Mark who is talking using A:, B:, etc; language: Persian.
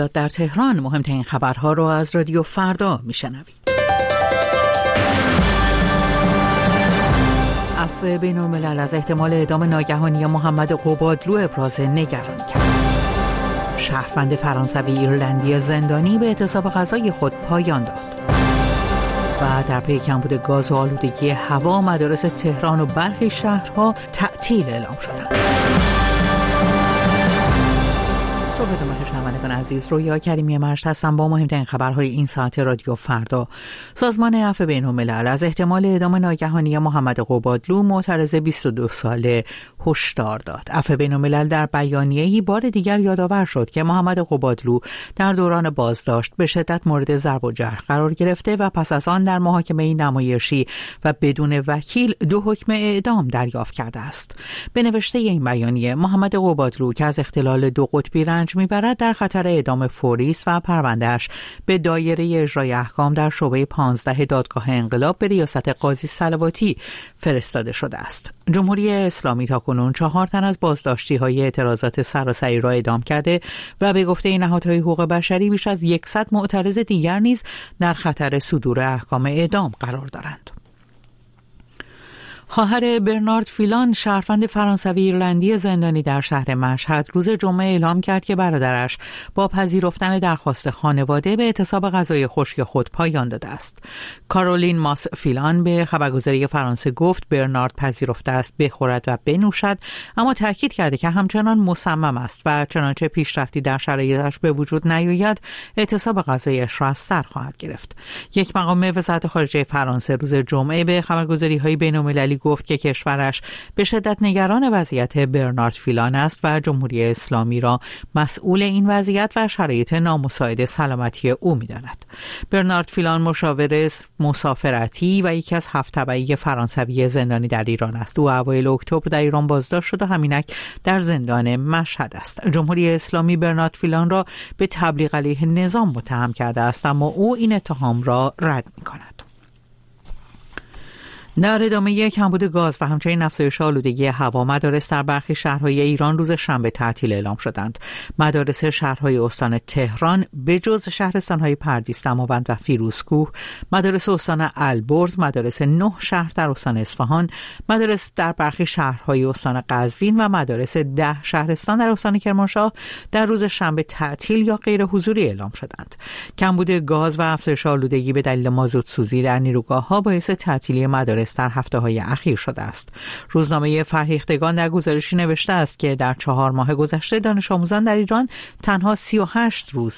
A: در تهران مهمترین خبرها رو از رادیو فردا میشنوید. عفو بین‌الملل از احتمال اعدام ناگهانی محمد قبادلو ابراز نگرانی کرد. شهروند فرانسوی ایرلندی زندانی به اعتصاب غذای خود پایان داد. و در پی کمبود گاز و آلودگی هوا مدارس تهران و برخی شهرها تعطیل اعلام شدند. صبحتون بخیر شنوندگان عزیز، رویا کریمی مشت هستم با مهمترین خبرهای این ساعت رادیو فردا. سازمان عفو بین‌الملل از احتمال اعدام ناگهانی محمد قبادلو معترض 22 ساله هشدار داد. عفو بین‌الملل در بیانیه‌ای بار دیگر یادآور شد که محمد قبادلو در دوران بازداشت به شدت مورد ضرب و جرح قرار گرفته و پس از آن در محاکمه نمایشی و بدون وکیل 2 حکم اعدام دریافت کرده است. به نوشته این بیانیه، محمد قبادلو که از اختلال 2 قطبی رنج میبرد در خطر اعدام فوری است و پروندهش به دایره اجرای احکام در شعبه 15 دادگاه انقلاب به ریاست قاضی صلواتی فرستاده شده است. جمهوری اسلامی تاکنون 4 تن از بازداشتی‌های اعتراضات سراسری را اعدام کرده و به گفته نهادهای حقوق بشری بیش از 100 معترض دیگر نیز در خطر صدور احکام اعدام قرار دارند. خواهر برنارد فیلان، شهروند فرانسوی ایرلندی زندانی در شهر مشهد، روز جمعه اعلام کرد که برادرش با پذیرفتن درخواست خانواده به اعتصاب غذای خشک خود پایان داده است. کارولین ماس فیلان به خبرگزاری فرانسه گفت برنارد پذیرفته است بخورد و بنوشد، اما تاکید کرده که همچنان مصمم است و چنانچه پیشرفتی در شرایطش به وجود نیاید اعتصاب غذایش را از سر خواهد گرفت. یک مقام وزارت خارجه فرانسه روز جمعه به خبرگزاری‌های بین‌المللی گفت که کشورش به شدت نگران وضعیت برنارد فیلان است و جمهوری اسلامی را مسئول این وضعیت و شرایط نامساعد سلامتی او می‌داند. برنارد فیلان مشاور مسافرتی و یکی از 7 تبعی فرانسوی زندانی در ایران است. او اوایل اکتبر در ایران بازداشت شد و همینک در زندان مشهد است. جمهوری اسلامی برنارد فیلان را به تبلیغ علیه نظام متهم کرده است، اما او این اتهام را رد می‌کند. در ادامه کمبود گاز و همچنین افزایش آلودگی هوا، مدارس در برخی شهرهای ایران روز شنبه تعطیل اعلام شدند. مدارس شهرهای استان تهران به جز شهرستانهای پردیس، دماوند و فیروزکوه، مدارس استان البرز، مدارس 9 شهر در استان اصفهان، مدارس در برخی شهرهای استان قزوین و مدارس 10 شهرستان در استان کرمانشاه در روز شنبه تعطیل یا غیر حضوری اعلام شدند. کمبود گاز و افزایش آلودگی به دلیل مازوت سوزی در نیروگاه‌ها باعث تعطیلی مدارس در هفته‌های اخیر شده است. روزنامه فرهیختگان در گزارشی نوشته است که در 4 ماه گذشته دانش آموزان در ایران تنها 38 روز